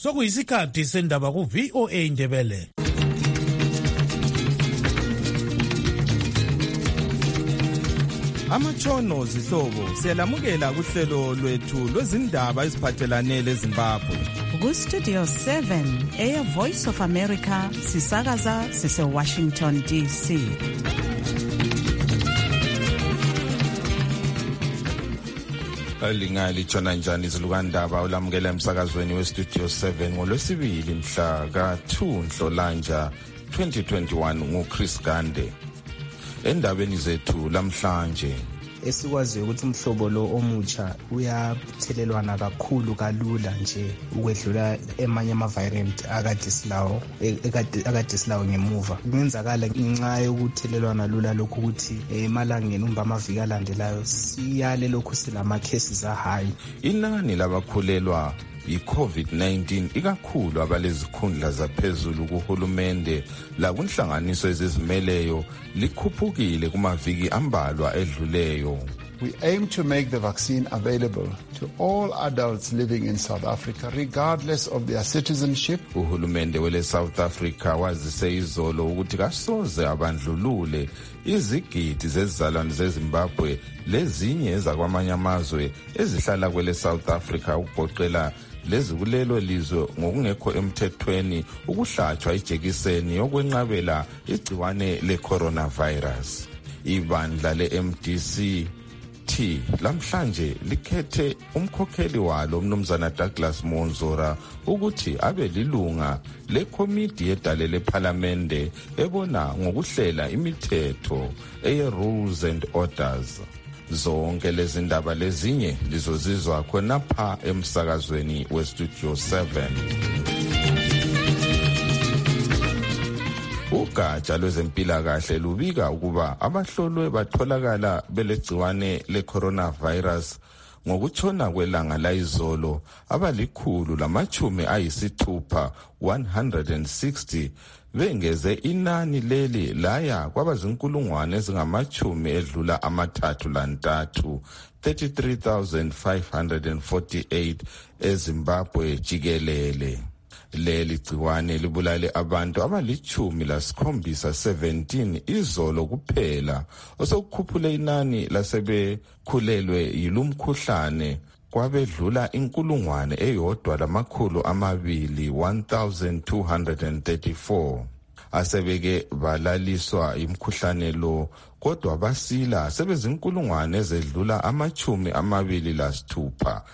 sokuyisikhathi sendaba ku-VOA Indebele. Amatshono zihlobo siyalamukela kuhlelo lwethu lwezindaba eziphathelane leZimbabwe. Ku-Studio 7 Air Voice of America sisakaza sise-Washington DC. Lingalitshona njani izilukandaba ulamukela emsakazweni we-Studio 7 ngolwesibili mhla ka-2 Nhlolanja 2021 nguChris Gande. Endabeni zethu lamhlanje esikwaziyo ukuthi umhlobo lo omutsha uyathelelwana kakhulu kalula nje ukwedlula emanye ama-variant akade silawo ngemuva. Kungenzakala ngenxa yokuthelelwana lula lokhu ukuthi emalangeni umba amaviki alandelayo siyale lokhu silama-cases ahayi. Inani labakhulelwa i-COVID-19 ikakhulu abalezikhundla zaphezulu kuhulumende lakunhlanganiso ezizimeleyo likhuphukile kumaviki ambalwa edluleyo. We aim to make the vaccine available to all adults living in South Africa regardless of their citizenship. Uhulumende wele South Africa wazise izolo ukuthi kasoze abandlulule izigidi zezizalwane zeZimbabwe lezinye ezakwamanye amazwe ezihlala kwele South Africa ukugoqela lezi kulelo lizwe ngokungekho emthethweni ukuhlatshwa ijekiseni yokwenqabela igciwane le-coronavirus. Ibandla le-MDC lamhlanje likhethe umkhokheli walo umnumzana Douglas Monzora ukuthi abe lilunga lekomiti yedale lephalamende ebona ngokuhlela imithetho eye-rules and orders. Zonke lezi ndaba lezinye lizozizwa khonapha emsakazweni we-Studio 7. Ugatsha lwezempilakahle lubika ukuba abahlolwe batholakala belegciwane le-coronavirus ngokutshona kwelanga layizolo abali-160 bengeze inani leli laya kwabazinkulungwane ezingamachumi edlula amathathu lantathu 33,548 eZimbabwe jikelele. Leli gciwane libulale abantu abali-17 izolo kuphela osokukhuphule inani lasebekhulelwe yilumkhuhlane kwabedlula inkulungwane eyodwa lamakhulu amabili 1,234 asebeke balaliswa imkhuhlane lo kodwa basila sebezinkulungwane ezedlula amachumi amabili lasithupha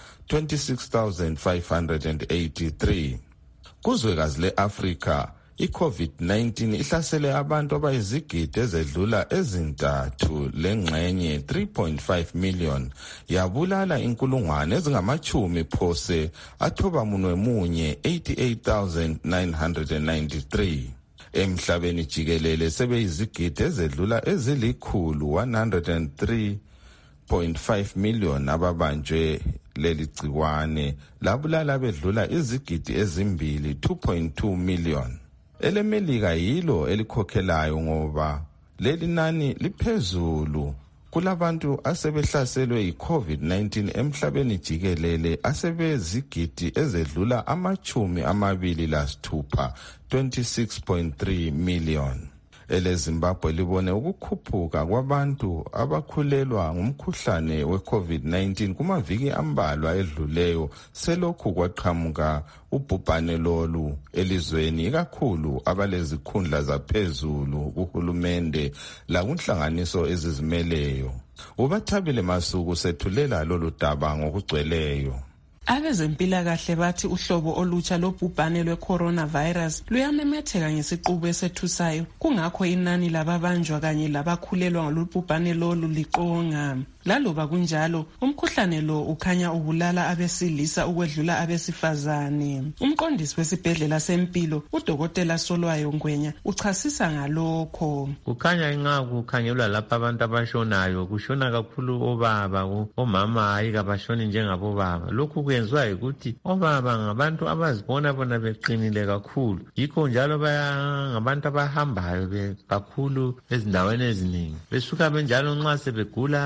26,583. Kuzwekazi le-Afrika i-COVID-19 ihlasele abantu abayizigidi ezedlula ezintathu lengxenye 3.5 million yabulala inkulungwane ezingamachumi phose athoba munwe 88,993. Emhlabeni jikelele sebeyizigidi ezedlula ezilikhulu 103.5 million ababanjwe leli gciwane labulala bedlula izigidi ezimbili 2.2 million. EleMelika yilo elikhokhelayo ngoba leli nani liphezulu kulabantu asebehlaselwe yi-COVID-19 emhlabeni jikelele asebezigidi ezedlula amachumi amabili lasithupha 26.3 million. EleZimbabwe libone ukukhuphuka kwabantu abakhulelwa ngumkhuhlane we-COVID-19 kumaviki ambalwa edluleyo selokhu kwaqhamuka ubhubhane lolu elizweni ikakhulu abalezikhundla zaphezulu kuhulumende lakunhlanganiso ezizimeleyo. UBathabile Masuku sethulela lolu daba ngokugcweleyo. Abezempilakahle bathi uhlobo olutsha lobhubhane lwe-coronavirus luyamemetheka ngesiqubu esethusayo, kungakho inani lababanjwa kanye labakhulelwa ngalobhubhane lolu liqonga. Laloba kunjalo, umkhuhlane lo ukhanya ubulala abesilisa ukwedlula abesifazane. Umqondisi wesibhedlela sempilo, uDokotela Solwayo Ngwenya, uchasisa ngalokho. Kukhanya ingaku kukhangelwa lapha abantu abashonayo, kushona kakhulu obaba, omama hayi kabashoni njengabobaba. Lokhu kwenziwa ukuthi obaba ngabantu abazibona bona beqinile kakhulu. Yikho njalo ngabantu abahambayo kakhulu ezindaweni eziningi. Besuka benjalo nxa sebegula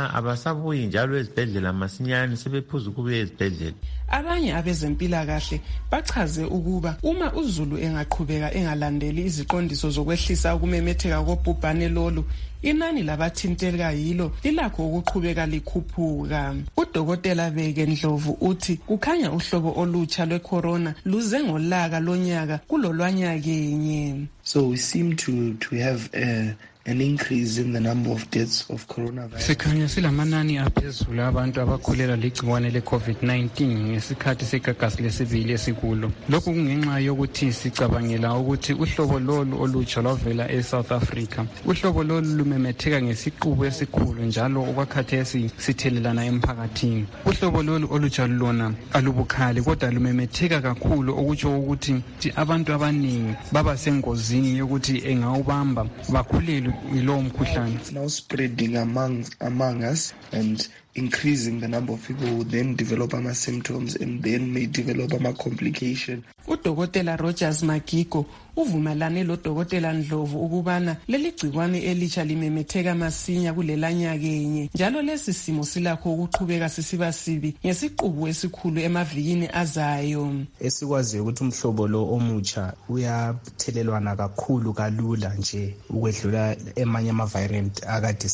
abasabuyi njalo ezibhedlela masinyane, sebephuza ukubuya ezibhedlela. Abanye abezempilakahle bachaze ukuba uma uZulu engaqhubeka engalandeli iziqondiso zokwehlisa ukumemetheka kobhubhane lolu, inani labathinteka yilo lilakho ukuqhubeka likhuphuka. Udokotela Bheke Ndlovu uthi kukhanya uhlobo olutsha lwecorona luze ngolaka lonyaka kulolwanyakenye. So we seem to have an increase in the number of deaths of coronavirus. Sikhanya silamanani aphezulu abantu abakhulela ligciwane le-COVID-19 ngesikhathi segagasi lesibili esikulo. Lokhu kungenxa yokuthi sicabangela ukuthi uhlobo lolu olutsha lwavela eSouth Africa. Uhlobo lolu lumemetheka ngesiqubu esikhulu njalo okwakhathesi sithelelana emphakathini. Uhlobo lolu olutsha lona alubukhali kodwa lumemetheka kakhulu, okutsho ukuthi abantu abaningi baba sengozini yokuthi engawubamba bakhulelwe. It's now spreading among us and increasing the number of people who then develop symptoms and then may develop complication. Udokotela Rogers Magigo uvumelane lodokotela Ndlovu ukubana leli gciwane elitsha limemetheka masinya kulelanyakenye, njalo lesi simo silakho ukuqhubeka sisiba sibi ngesiqubu esikhulu emavikini azayo. Esikwaziyo ukuthi umhlobo lo omutsha uyathelelwana kakhulu kalula nje ukwedlula emanye ama-variant akade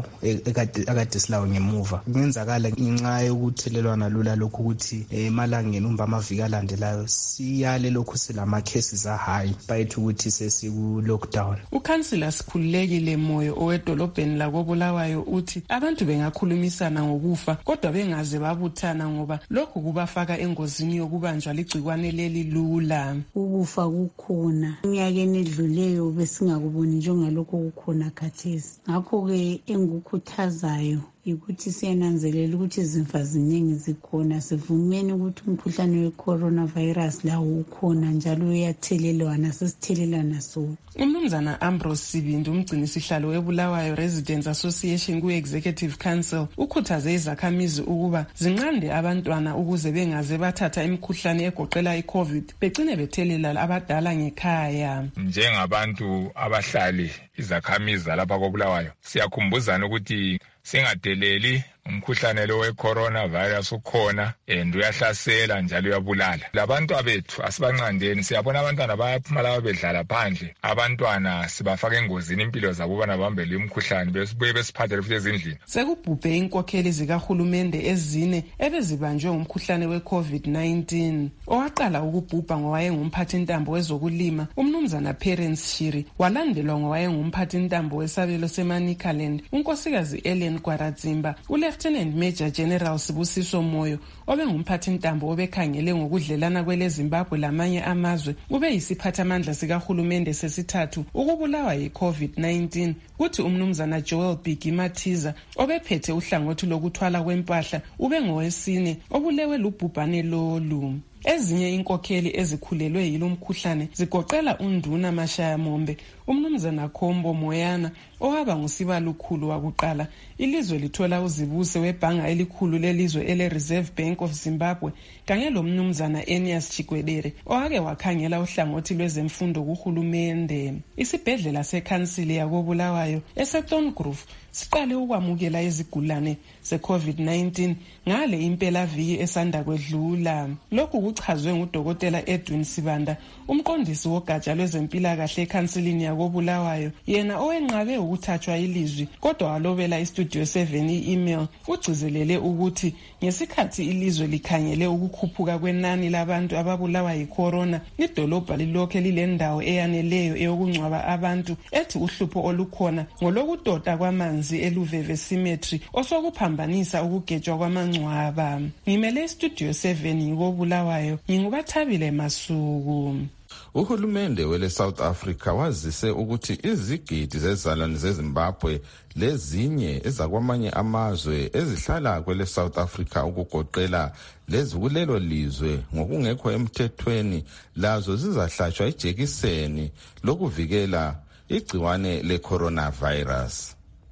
silawo ngemuva. Kungenzakala ngenxa yokuthelelwana lula lokhu ukuthi emalangeni umba amaviki alandelayo siyale lokhu silama cases high bayithu ukuthi sesiku-lockdown. Ukhansila Sikhululekile Moyo owedolobheni lakoBulawayo uthi abantu bengakhulumisana ngokufa kodwa bengaze babuthana ngoba lokhu kubafaka engozini yokubanjwa ligciwane leli lula. Ukufa kukhona enyakeni edluleyo besingakuboni njengalokho kukhona khathesi. Ngakho-ke engikukhuthazayo ukuthi siyananzelela ukuthi izimfa ziningi zikhona, sivumeni ukuthi umkhuhlane we-coronavirus lawo ukhona njalo uyathelelwana, sesithelelana so. Umnumzana Ambrose Sibindi, umgcinisihlalo weBulawayo Residents Association ku-Executive Council, ukhuthaze izakhamizi ukuba zinqande abantwana ukuze bengaze bathatha imikhuhlane egoqela i-COVID begcine bethelela abadala ngekhaya. Njengabantu abahlali izakhamizi lapha koBulawayo siyakhumbuzana ukuthi singadeleli umkhuhlane lo we-coronavirus ukhona and uyahlasela njalo uyabulala. Labantu abethu asibancandeni, siyabona abantwana bayaphuma laba bedlala phandle, abantwana sibafaka engozini impilo zabo ubana bambele imkhuhlane besibuye besiphathele futhi ezindlini. Sekubhubhe inkokheli zikahulumende ezine ebezibanjwe umkhuhlane we-COVID-19. Owaqala ukubhubha ngowayengumphathintambo wezokulima umnumzana Parents Shiri, walandelwa ngowayengumphathintambo wesabelo seManicaland unkosikazi Ellen Gwaradzimba, Lieutenant Major General Sibusiso Moyo obengumphathintambo obekhangele ngokudlelana kweleZimbabwe lamanye amazwe ube yisiphathamandla sikahulumende sesithathu ukubulawa yi-COVID-19, kuthi umnumzana Joel Bigimatiza obephethe uhlangothi lokuthwala kwempahla ube ngowesine obulewe lubhubhane lolu. Ezinye inkokheli ezikhulelwe yilo mkhuhlane zigoqela uNduna Mashaya Mombe, umnumzana Khombo Moyana owaba ngusibalukhulu wakuqala ilizwe lithola uzibuse webhanga elikhulu lelizwe ele-Reserve Bank of Zimbabwe, kanye lomnumzana Enias Chigwedere owake wakhangela uhlangothi lwezemfundo kuhulumende. Isibhedlela sekhansili yakoBulawayo eSeton Grove siqale ukwamukela izigulane ze-COVID-19 ngale impelaviki esanda kwedlula. Lokhu kuchazwe ngudokotela Edwin Sibanda, umqondisi wogatsha lwezempilakahle ekhansilini yakoBulawayo, yena owenqabe ukuthathwa ilizwi kodwa walobela iStudio 7 i-email. Ugcizelele ukuthi ngesikhathi ilizwe likhangele ukukhuphuka kwenani labantu ababulawa yi-corona, idolobha lilokhe lilendawo eyaneleyo eyokungcwaba abantu, ethi uhlupho olukhona ngolokudoda kwamanzi eLuveve Cemetery osokuphambanisa ukugejwa kwamangcwaba. Ngimele iStudio 7 ngikoBulawayo, nginguBathabile Masuku. Uhulumende wele South Africa wazise ukuthi izigidi zezalwane zeZimbabwe lezinye ezakwamanye amazwe ezihlala kwele South Africa ukugoqela lezi kulelo lizwe ngokungekho emthethweni lazo zizahlatshwa ijekiseni lokuvikela igciwane le-coronavirus.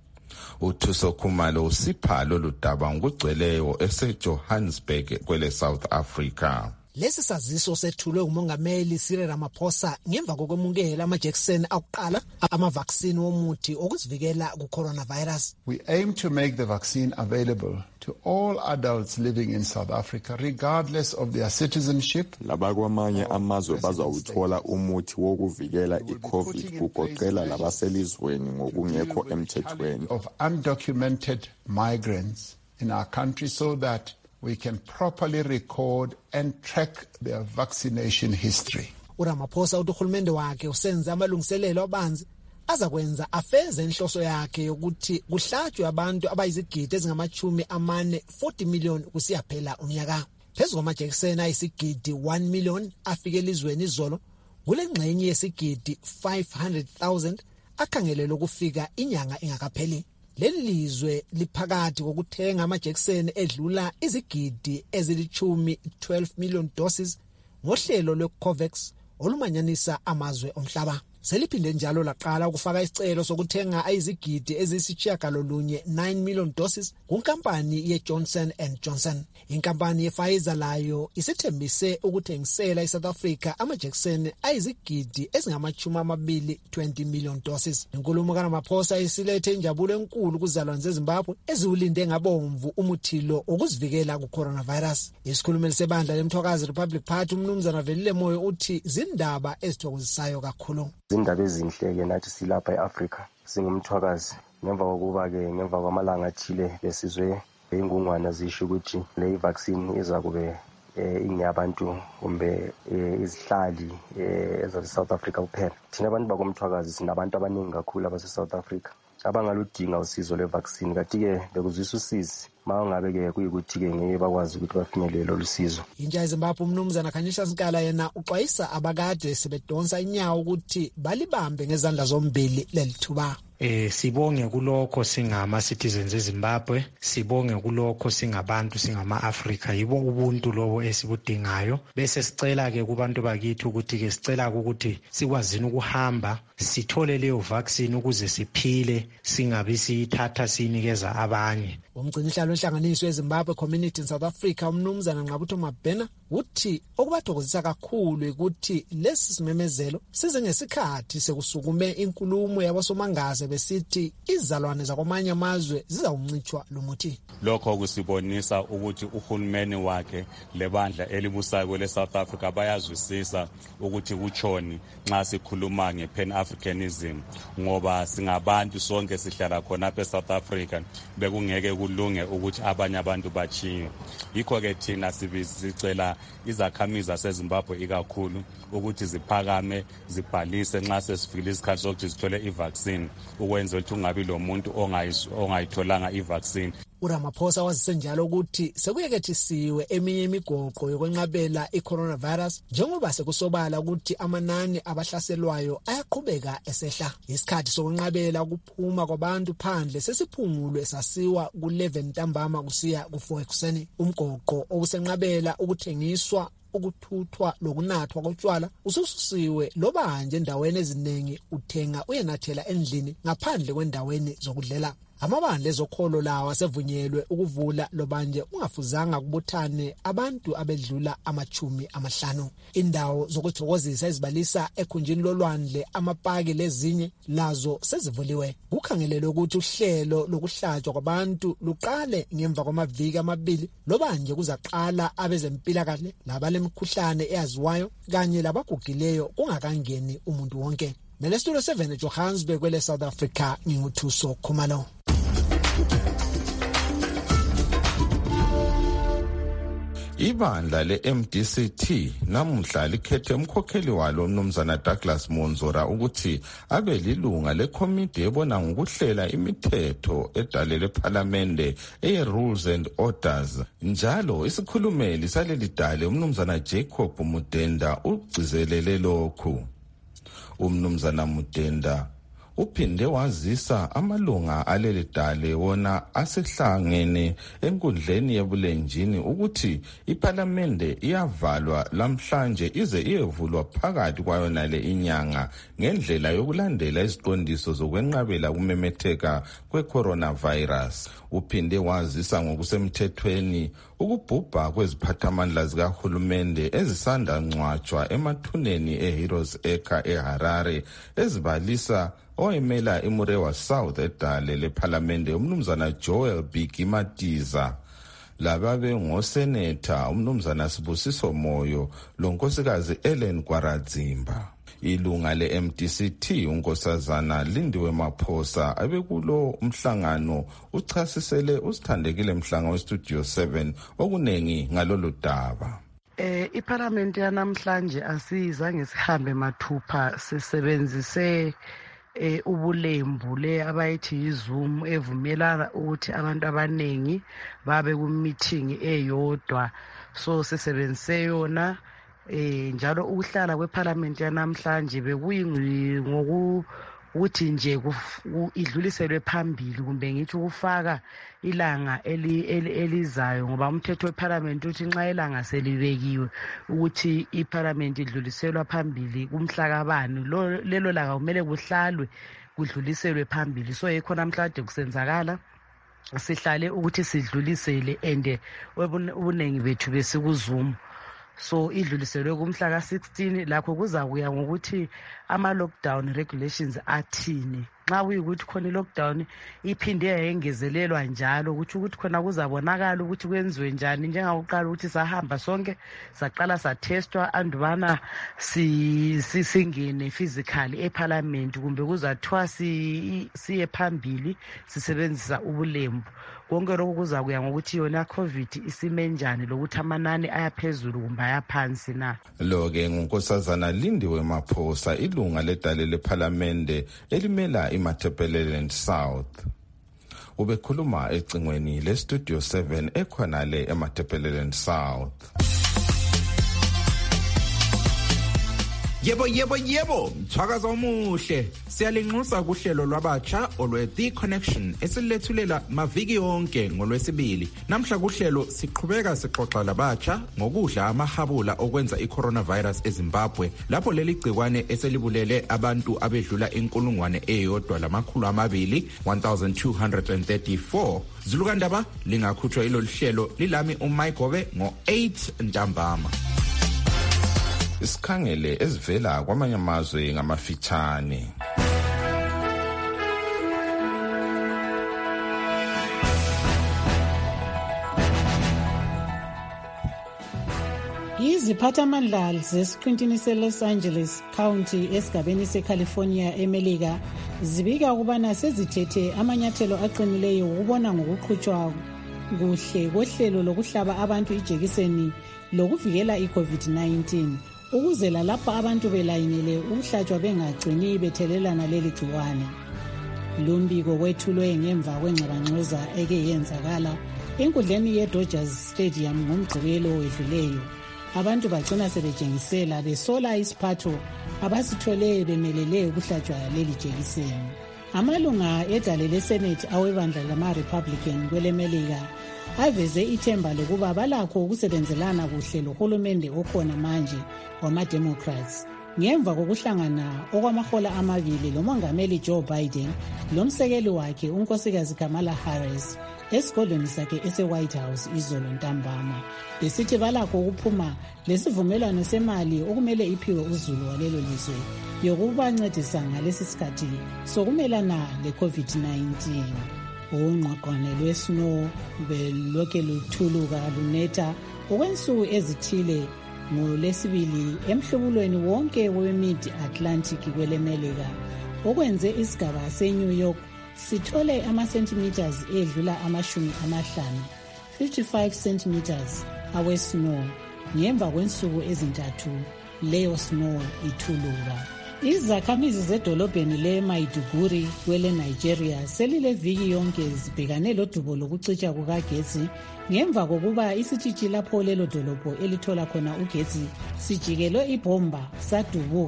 uThuso Khumalo usipha lolu daba ngokugcweleyo eseJohannesburg kwele South Africa. Lesi saziso sethulwe umongameli Cyril Ramaphosa ngemva kokwemukela amajekiseni akuqala ama-vaccine womuthi okuzivikela ku-coronavirus. We aim to make the vaccine available to all adults living in South Africa regardless of their citizenship. Labakwamanye amazwe bazawuthola umuthi wokuvikela i-COVID kugoqela labaselizweni ngokungekho emthethweni. Of undocumented migrants in our country so that we can properly record and track their vaccination history. uRamaphosa uthi uhulumende wakhe usenze amalungiselelo abanzi azakwenza afeze inhloso yakhe yokuthi kuhlatshwe abantu abayizigidi ezingama-40 million kusiyaphela unyaka. Phezu kwamajekiseni ayisigidi 1 million afike elizweni izolo, kule ngxenye yesigidi 500,000 akhangelelwe ukufika inyanga ingakapheli. Leli lizwe liphakathi kokuthenga amajekiseni edlula izigidi ezilithumi 12 million doses ngohlelo lwe-COVAX olumanyanisa amazwe omhlaba. Seliphinde njalo laqala ukufaka isicelo sokuthenga ayizigidi eziyisitshiyagalolunye 9 million doses kunkampani ye-Johnson & Johnson. Inkampani ye-Pfizer layo isithembise ukuthengisela i-South Africa amajekiseni ayizigidi ezingama-20 million doses. Inkulumo kaRamaphosa isilethe injabulo enkulu kuzalwane zeZimbabwe eziwulinde ngabomvu umuthilo ukuzivikela ku-coronavirus. Isikhulumeli sebandla leMthwakazi Republic Party umnumzana Velile Moyo uthi zindaba ezithokozisayo kakhulu. Izindaba ezinhle-ke nathi silapha e-Afrika singumthwakazi ngemva kwamalanga athile besizwe ingungwana zisho ukuthi le vaccine iza kube ingeyabantu kumbe izihlali eza-South Africa kuphela. Thina abantu bakomthwakazi sinabantu abaningi kakhulu abase-South Africa abangaludinga usizo lwe-vaccine, kanti-ke bekuzwisa usizi mangabe-ke kuyikuthi-ke ngeke bakwazi ukuthi bafinyelele lolu sizo. Intsha yeZimbabwe umnumzana Khanyisa Sikala yena uxwayisa abakade sebedonsa inyawo ukuthi balibambe ngezandla zombili lelithuba. Sibonge kulokho singama-citizens eZimbabwe, sibonge kulokho singabantu singama-Afrika, yibo ubuntu lobo esibudingayo. Bese sicela-ke kubantu bakithi ukuthi-ke sicela ukuthi sikwazini ukuhamba sithole leyo vaccine ukuze siphile, singabi siyithatha siyinikeza abanye. Umgcinihlalo wenhlanganiso yeZimbabwe Community in South Africa umnumzana Nqabutho Mabhena uthi okubathokozisa kakhulu ukuthi lesi simemezelo size ngesikhathi sekusukume inkulumo yabasomangaze besithi izalwane zakwamanye amazwe zizawuncitshwa lomuthi. Lokho kusibonisa ukuthi uhulumeni wakhe lebandla elibusayo kwele South Africa bayazwisisa ukuthi kuchoni nxa sikhuluma nge-Pan-Africanism, ngoba singabantu sonke sihlala khona apha eSouth Africa bekungeke kulunge ukuthi abanye abantu bachiwe. Yikho-ke thina sicela izakhamizi zaseZimbabwe ikakhulu ukuthi ziphakame zibhalise nxa sesifikile isikhathi sokuthi zithole i-vaccine ukwenza ukuthi ungabi lo muntu ongayitholanga i-vaccine. uRamaphosa wazise njalo ukuthi sekuyekethisiwe eminye imigoqo yokwenqabela i-coronavirus njengoba sekusobala ukuthi amanani abahlaselwayo ayaqhubeka esehla. Isikhathi sokwenqabela ukuphuma kwabantu phandle sesiphungulwe sasiwa ku-11 ntambama kusiya ku-4 ekuseni. Umgoqo obusenqabela ukuthengiswa, ukuthuthwa lokunathwa kotshwala usususiwe loba nje endaweni eziningi uthenga uyenathela endlini ngaphandle kwendaweni zokudlela. Amabandla ezokholo lawo asevunyelwe ukuvula lobanje ungafuzanga kubuthane abantu abedlula 50. Indawo zokuthokozisa ezibalisa ekhunjini lolwandle, amapaki lezinye lazo sezivuliwe. Kukhangelelwe ukuthi uhlelo lokuhlatshwa kwabantu luqale ngemva kwamaviki 2 lobanje kuzaqala abezempilakahle labalemikhuhlane eyaziwayo kanye labagugileyo kungakangeni umuntu wonke. Nelesitulo 7 eJohannesburg kwele South Africa nginguthuso Khumalo. Ibandla le-MDCT namuhla likhethe umkhokheli walo umnumzana Douglas Monzora ukuthi abe lilunga lekomiti ebona ngokuhlela imithetho edalelwe ephalamende eye-Rules and Orders. Njalo isikhulumeli saleli dale umnumzana Jacob Mudenda ugcizelele lokhu. Umnumzana Mudenda uphinde wazisa amalunga aleli dale wona asehlangene enkundleni yebulenjini ukuthi iPhalamende iyavalwa lamhlanje ize iyevulwa phakathi kwayo nale inyanga ngendlela yokulandela iziqondiso zokwenqabela kumemetheka kwe-coronavirus. Uphinde wazisa ngokusemthethweni ukubhubha kweziphathamandla zikahulumende ezisanda ngcwatshwa emathuneni eHeroes Acre eHarare ezibalisa oyemela iMurewa South edale lePhalamende umnumzana Joel Biki Matiza, lababe ngoseneta umnumzana Sibusiso Moyo lonkosikazi Ellen Kwaradzimba. Ilunga le-MDCT unkosazana Lindiwe Maphosa abekulo umhlangano uchasisele usithandekile Mhlanga weStudio 7 okunengi ngalolu daba. iPhalamende yanamhlanje asizange sihambe mathupha, sisebenzise ubulembu le abayithi yiZoom evumelana ukuthi abantu abanengi babe ku-meeting eyodwa, so sisebenzise yona. Njalo ukuhlala kwePhalamende yanamhlanje bekuyingokuthi nje idluliselwe phambili, kumbe ngithi ukufaka ilanga elizayo, ngoba umthetho wePhalamende uthi nxa ilanga selibekiwe ukuthi iPhalamende idluliselwa phambili kumhla kabani, lelo langa kumele kuhlalwe kudluliselwe phambili. So yikho namhlanje kusenzakala sihlale ukuthi sidlulisele, and ubunengi bethu besikuZoom. So idluliselwe kumhla ka-16 lakho kuzakuya ngokuthi ama-lockdown regulations athini. Nxa kuyikuthi khona i-lockdown iphinde yayengezelelwa njalo, ukuthi khona kuzabonakala ukuthi kwenziwe njani. Njengakuqala ukuthi sahamba sonke saqala sathestwa andubana singene physically ePhalamende, kumbe kuzathiwa siye phambili sisebenzisa ubulembu. Konke lokhu kuzakuya ngokuthi yona COVID isime njani, lokuthi amanani ayaphezulu kumbe ayaphansi na. Lo-ke ngunkosazana Lindiwe Maphosa, ilunga ledale lePhalamende elimela iMatabeleland South. Ubekhuluma ecingweni leStudio 7 ekhonale eMatabeleland South. Yebo, mthwakazi omuhle. Siyalinxusa kuhlelo lwabatsha olwe-The Connection esilethulela maviki yonke ngolwesibili. Namhla kuhlelo siqhubeka sixoxa labatsha ngokudla amahabula okwenza i-coronavirus eZimbabwe, lapho leli gcikwane eselibulele abantu abedlula 1,234. Zulukandaba lingakhutshwa ilolu hlelo lilami uMayigobe ngo-8 ntambama. Isikhangele ezivela kwamanye amazwe ngamafitshane. Iziphathamandla zesiqintini seLos Angeles County esigabeni seCalifornia eMelika zibika ukubana sezithethe amanyathelo aqinileyo ukubona ngokuqhutshwa kuhle kohlelo lokuhlaba abantu ijekiseni lokuvikela iCovid-19, ukuze lalapho abantu belayinele ukuhlatshwa bengagcini bethelelana leli gciwane. Lumbiko kwethulwe ngemva kwengxabangxoza eke yenzakala enkundleni yeDodgers Stadium ngomgqibelo wedluleyo. Abantu bagcina sebejengisela besola isiphatho abasithole bemelele ukuhlatshwa leli jekiseni. Amalunga edale leSenate awebandla lama-Republican kwelemelika aveze ithemba lokuba balakho ukusebenzelana kuhle lohulumende okhona manje wama-Democrats ngemva kokuhlangana okwamahola amabili lomongameli Joe Biden lomsekeli wakhe unkosikazi Kamala Harris esigodlweni sakhe ese-White House izolo ntambama, besithi balakho ukuphuma lesivumelwano semali okumele iphiwe uzulu walelo lizwe yokubancedisa ngalesi sikhathi sokumelana le-COVID-19. Ungqwaqwane lwe-snow belokhe luthuluka lunetha okwensuku ezithile ngolesibili emhlubulweni wonke we-Mid-Atlantic kwelemelika, okwenze isigaba se-New York sithole ama-centimeters edlula ama-50, 55 centimeters awe-snow ngemva kwensuku ezintathu leyo snow ithuluka. Izakhamizi zedolobheni le-Maiduguri kwele-Nigeria selileviki yonke zibhekane lodubo lokucitsha kukagesi ngemva kokuba isitshitshi lapho lelo dolobho elithola khona ugesi sijikelwe ibhomba sadubuka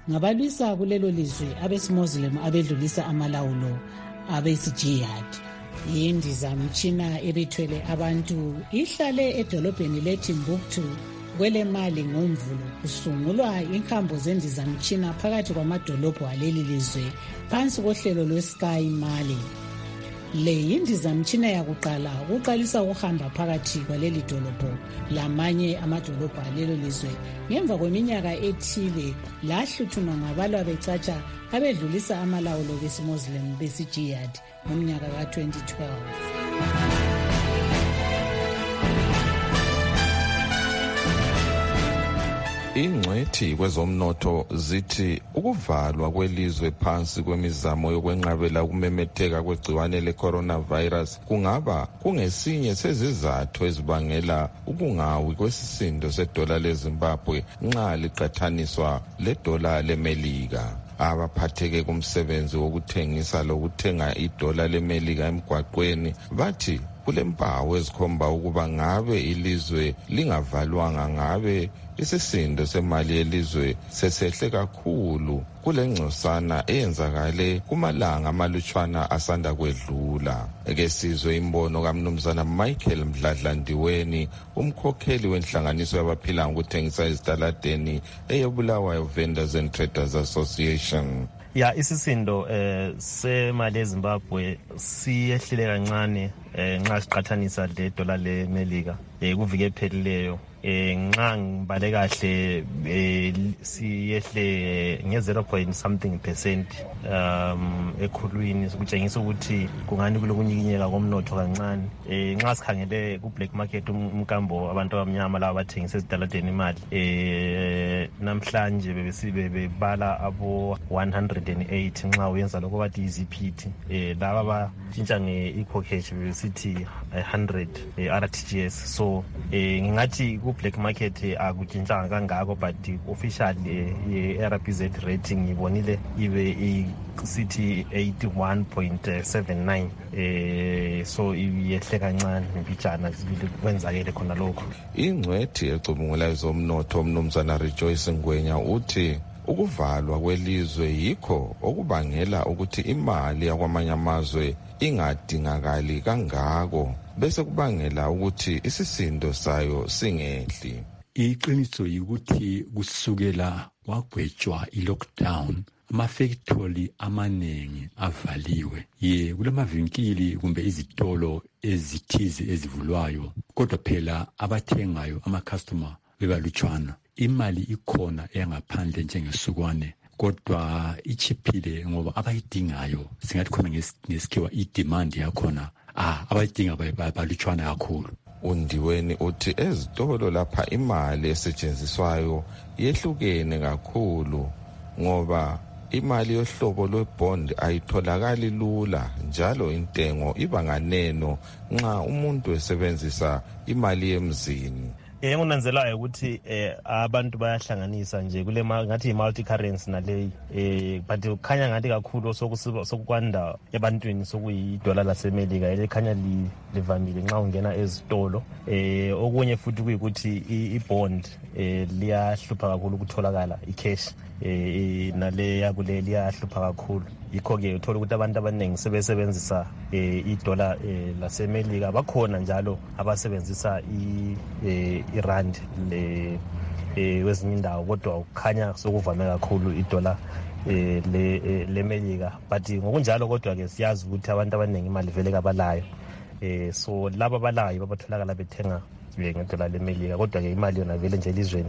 ngabalwisa kulelo lizwe abesimuslim abedlulisa amalawulo abesijihad. Indizamtshina ebithwele abantu ihlale edolobheni leTimbuktu kwele Mali ngoMvulo kusungulwa inkambo zendizamtshina phakathi kwamadolobho aleli lizwe phansi kohlelo lweSky Mali. Le yindizamtshina yakuqala ukuqalisa ukuhamba phakathi kwaleli dolobho lamanye amadolobho alelo lizwe ngemva kweminyaka ethile lahluthunwa ngabalwa becatsha abedlulisa amalawulo besimuslim besijihad ngomnyaka ka-2012. Ingcwethi kwezomnotho zithi ukuvalwa kwelizwe phansi kwemizamo yokwenqabela ukumemetheka kwegciwane le-coronavirus kungaba kungesinye sezizathu ezibangela ukungawi kwesisindo sedola leZimbabwe nxa liqathaniswa ledola leMelika. Abaphatheke kumsebenzi wokuthengisa lokuthenga idola leMelika emgwaqweni bathi kulempawu ezikhomba ukuba ngabe ilizwe lingavalwanga ngabe isisindo semali yelizwe sesehle kakhulu kule ngcosana eyenzakale kumalanga amalutshwana asanda kwedlula. Eke sizwe imbono kaMnumzana Michael Mdladlandiweni, umkhokheli wenhlanganiso yabaphila ngokuthengisa ezitaladeni eyeBulawayo Vendors and Traders Association. Ya isisindo semali yeZimbabwe siyehlile kancane nxa siqathanisa ledola leMelika kuvike ephelileyo. Nxa ngibale kahle siyehle nge-0.something% ekhulwini kutshengisa ukuthi kungani kulokunyikinyeka komnotho kancane. Nxa sikhangele ku-black market umkambo abantu abamnyama laba bathengisa ezitaladeni imali namhlanje bebala abo 108 nxa uyenza lokho bathi iziphithi laba batshintsha nge-eco cash bebesithi 100 RTGS. So ngingathi ku-black market akutshintshanga kangako, but officially ye-RBZ rating ibonile ibe isithi 81.79 so iyehle kancane mbijana kwenzakele khona lokho. Ingcwethi ecubungula ezomnotho uMnumzana Rejoice Ngwenya uthi ukuvalwa kwelizwe yikho okubangela ukuthi imali yakwamanye amazwe ingadingakali kangako bese kubangela ukuthi isisindo sayo singehli. Iqiniso yikuthi kusukela kwagwetshwa i-lockdown amafactory amanengi avaliwe. Kulamavinkili kumbe izitolo ezithize ezivulwayo, kodwa phela abathengayo ama-customer bebalutshwana. Imali ikhona engaphandle njengesukwane, kodwa ichiphile ngoba abayidingayo singathi khona ngesikhiwa i-demand yakhona abayidinga balutshwana kakhulu. Undiweni uthi ezitolo lapha imali esetshenziswayo yehlukene kakhulu ngoba imali yohlobo lwebond ayitholakali lula, njalo intengo iba nganeno nxa umuntu esebenzisa imali yemzini. Engunanzelayo ukuthi abantu bayahlanganisa nje kule ngathi i-multi currency naleyi but kukhanya ngathi kakhulu sokukwanda ebantwini sokuyidola laseMelika elikhanya livamile nxa ungena ezitolo. Okunye futhi kuyikuthi i-bond liyahlupha kakhulu ukutholakala, i-cash nale yakule liyahlupha kakhulu. Yikho-ke uthola ukuthi abantu abaningi sebesebenzisa idola laseMelika. Bakhona njalo abasebenzisa irand kwezinye indawo, kodwa kukhanya sokuvame kakhulu idola leMelika. But ngokunjalo kodwa-ke siyazi ukuthi abantu abaningi imali vele kabalayo, so laba abalayo babatholakala bethenga ngedola leMelika, kodwa-ke imali yona vele nje elizweni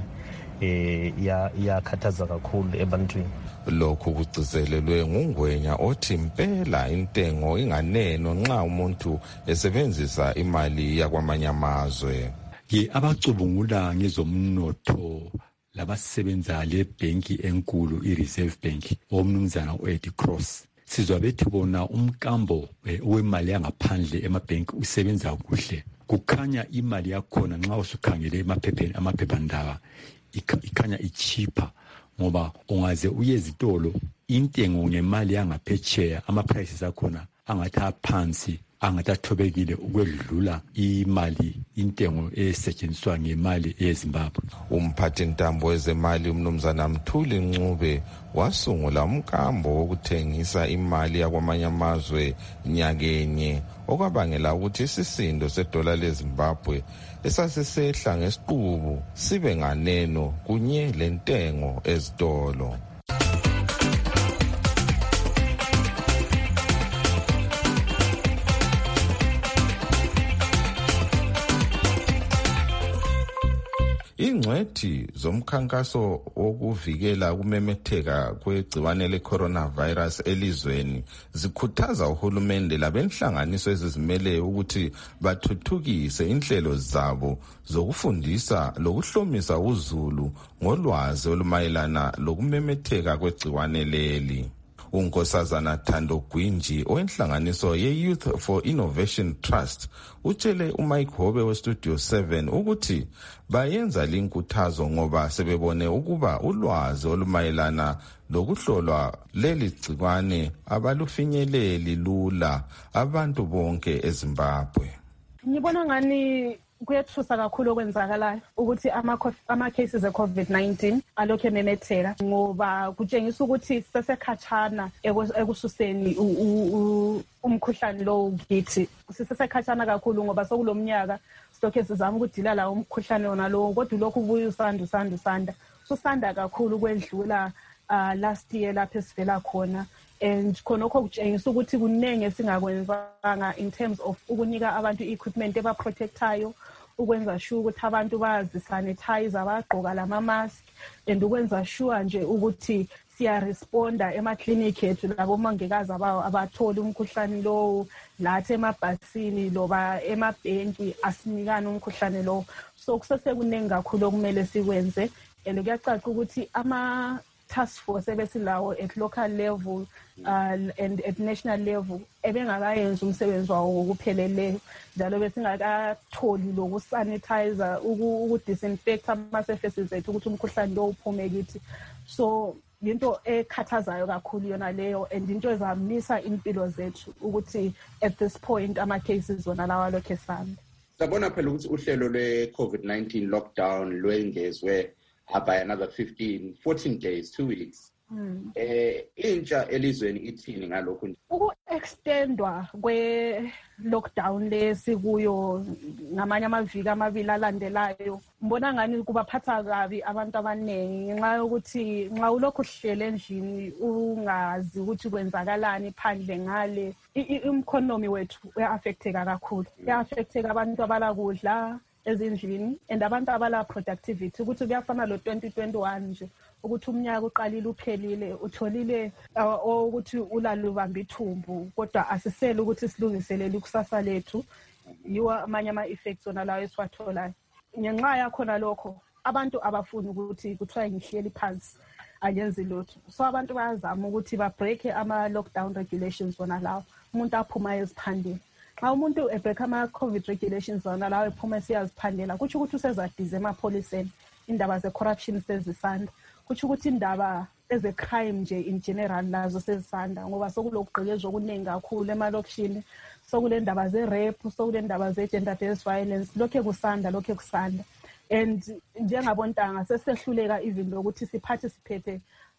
iyakhathaza kakhulu ebantwini. Lokhu kugcizelelwe nguNgwenya othi impela intengo inganeno nxa umuntu esebenzisa imali yakwamanye amazwe. Abacubungula ngezomnotho labasebenza lebhenki enkulu i-Reserve Bank omnumzana u-Eddie Cross sizwa bethi bona umkambo wemali yangaphandle emabhenki usebenza kuhle. Kukhanya imali yakhona nxa usukhangele amaphephandaba ikhanya ichipa ngoba ungaze uye ezitolo intengo ngemali yangaphetsheya ama-prices akhona angathi aphansi angathobekile ukwedlula imali intengo esetshenziswa ngemali yeZimbabwe. Umphathintambo wezemali umnumzana Mthuli Ncube wasungula umkambo wokuthengisa imali yakwamanye amazwe nyakenye okwabangela ukuthi isisindo sedola leZimbabwe esasesehla ngesiqubu sibe nganeno kunye lentengo ezitolo. Ingcwethi zomkhankaso wokuvikela ukumemetheka kwegciwane le-coronavirus elizweni zikhuthaza uhulumende labenhlanganiso ezizimele ukuthi bathuthukise inhlelo zabo zokufundisa lokuhlomisa uzulu ngolwazi olumayelana lokumemetheka kwegciwane leli. uNkosazana Thando Gwinji owenhlanganiso ye-Youth for Innovation Trust utshele uMike Hobe weStudio 7 ukuthi bayenza linkuthazo ngoba sebebone ukuba ulwazi olumayelana lokuhlolwa leli gciwane abalufinyeleli lula abantu bonke eZimbabwe. Ngibona ngani kuyethusa kakhulu okwenzakalayo ukuthi ama cases e-COVID-19 alokhu ememetheka ngoba kutshengisa ukuthi sesekhatshana ekususeni umkhuhlane lo kithi sisesekhatshana kakhulu ngoba sokulomnyaka silokhu sizama ukudila lawo umkhuhlane wona lo kodwa lokhu ubuye usanda susanda kakhulu kwedlula last year lapho esivela khona. And khonokho kutshengisa ukuthi kunenge singakwenzanga in terms of ukunika abantu equipment ebaprotectayo, ukwenza sure ukuthi abantu bazisanitize, bagqoka lama mask, and ukwenza sure nje ukuthi siyaresponda emaclinic ethu labo mongikazi abathola umkhuhlane lo lathi emabhasini loba emabhenki asinikana umkhuhlane lo. So kusesekunengi kakhulu okumele sikwenze, and kuyacaca ukuthi ama task force ebesilawo at local level and at national level ebengakayenza umsebenzi wawo ngokupheleleyo njalo besingakatholi lokusanitizer ukudisinfect ama-surfaces ethu ukuthi umkhuhlane lo uphume kithi. So into ekhathazayo kakhulu yona leyo, and into ezamisa impilo zethu ukuthi at this point ama-cases wona lawa lokhu esanda. Sabona phela ukuthi uhlelo lwe-COVID-19 lockdown lwengezwe by another 14 days, 2 weeks. Intsha elizweni ithini ngalokho? Uku-extendwa kwe-lockdown lesikuyo ngamanye amaviki amabili alandelayo, mbona ngani kubaphatha kabi abantu abaningi ngenxa yokuthi nxa ulokhu uhlele endlini ungazi ukuthi kwenzakalani phandle ngale, i-economy wethu uya-affecteka kakhulu. Uya-affecteka abantu abalakudla ezindlini and abantu abala productivity ukuthi kuyafana lo 2021 nje ukuthi umnyaka uqalile uphelile utholile ukuthi ulalubamba ithumbu kodwa asisele ukuthi silungiselele ikusasa lethu. Yiwa amanye ama-effects ona lawo esiwatholayo. Ngenxa yakhona lokho abantu abafuni ukuthi kuthiwa ngihleli phansi angenzi lutho, so abantu bayazama ukuthi ba-break ama-lockdown regulations ona lawo, umuntu aphuma eziphandeni. Xa umuntu ebreaka ama-COVID regulations zona lawo ephuma siyaziphandela kutsho ukuthi usezadize emapholiseni, indaba ze-corruption sezisanda, kutsho ukuthi indaba eze-crime nje in general nazo sezisanda ngoba sokulokugqekezwa okuningi kakhulu emalokishini, sokule ndaba ze-rape, sokule ndaba ze-gender-based violence, lokhu kusanda. And njengabontanga sesehluleka even lokuthi siparticipate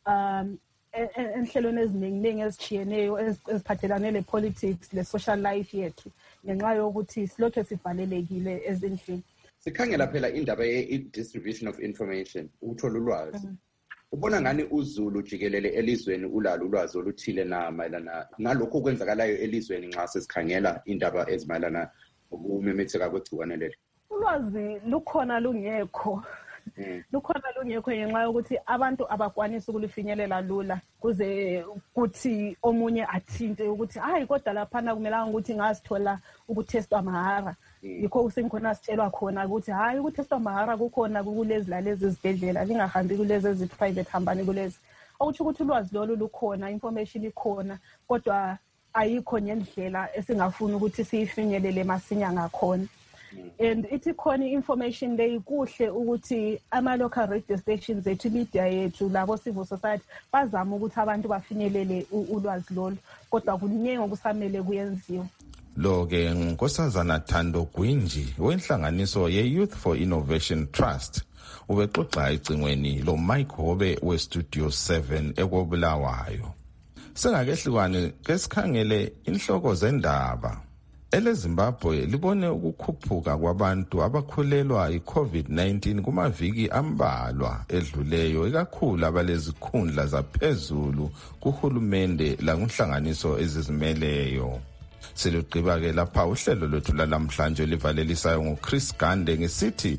enhlelweni eziningi ezitshiyeneyo eziphathelane le-politics, le-social life yethu ngenxa yokuthi silokhu sivalelekile ezindlini. Sikhangela phela indaba ye-distribution of information, ukuthola ulwazi. Ubona ngani uZulu jikelele elizweni ulalo ulwazi oluthile mayelana nalokho okwenzakalayo elizweni nxa sesikhangela indaba ezimayelana ukumemetheka kwegciwane leli? Ulwazi lukhona lungekho. Lukhona lungekho ngenxa yokuthi abantu abakwanisa ukulifinyelela lula kuze kuthi omunye athinte ukuthi hayi kodwa laphana kumelanga ukuthi ngazithola ukutestwa mahara. Yikho usengikhona sitshelwa khona ukuthi hayi ukutestwa mahara kukhona kulezi lalezi izibhedlela, lingahambi kulezi ezi-private, hambani kulezi. Okuthi ukuthi ulwazi lolu lukhona, information ikhona, kodwa ayikho ngendlela esingafuni ukuthi siyifinyelele masinya ngakhona. And ithi khona information leyi kuhle ukuthi ama-local radio stations ethu, media yethu, labo civil society bazama ukuthi abantu bafinyelele ulwazi lolu, kodwa kuningi okusamele kuyenziwe. Lo-ke ngunkosazana Thando Gwinji wenhlanganiso ye-Youth for Innovation Trust. Ubexoxa ecingweni lo Mike Hobe we-Studio 7 eKobulawayo. Sengakehlukane kesikhangele inhloko zendaba. EleZimbabwe libone ukukhuphuka kwabantu abakhulelwa i-COVID-19 kumaviki ambalwa edluleyo, ikakhulu abalezikhundla zaphezulu kuhulumende langenhlanganiso ezizimeleyo. Silugqiba-ke lapha uhlelo lwethu lalamhlanje livalelisayo nguChris Gande ngesithi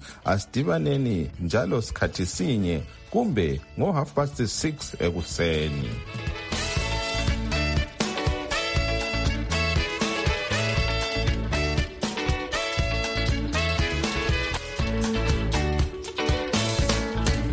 asidibaneni njalo sikhathi sinye kumbe ngo 6:30 ekuseni.